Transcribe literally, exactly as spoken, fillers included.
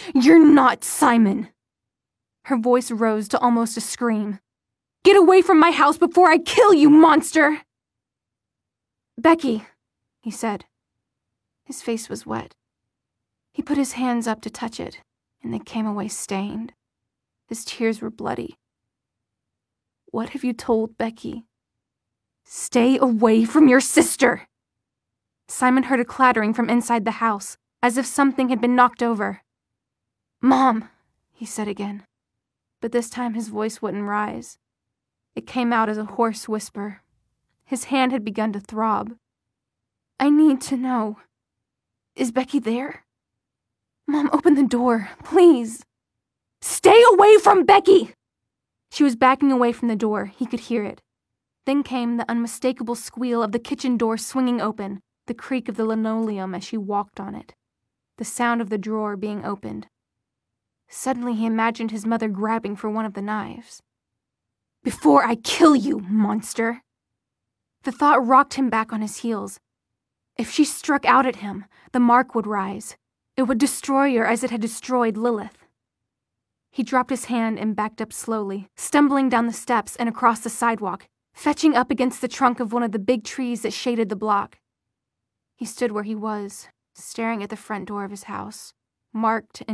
You're not Simon. Her voice rose to almost a scream. Get away from my house before I kill you, monster! Becky, he said. His face was wet. He put his hands up to touch it, and they came away stained. His tears were bloody. What have you told Becky? Stay away from your sister! Simon heard a clattering from inside the house, as if something had been knocked over. Mom, he said again. But this time his voice wouldn't rise. It came out as a hoarse whisper. His hand had begun to throb. I need to know. Is Becky there? Mom, open the door, please. Stay away from Becky! She was backing away from the door. He could hear it. Then came the unmistakable squeal of the kitchen door swinging open, the creak of the linoleum as she walked on it, the sound of the drawer being opened. Suddenly he imagined his mother grabbing for one of the knives. Before I kill you, monster! The thought rocked him back on his heels. If she struck out at him, the mark would rise. It would destroy her as it had destroyed Lilith. He dropped his hand and backed up slowly, stumbling down the steps and across the sidewalk, fetching up against the trunk of one of the big trees that shaded the block. He stood where he was, staring at the front door of his house, marked and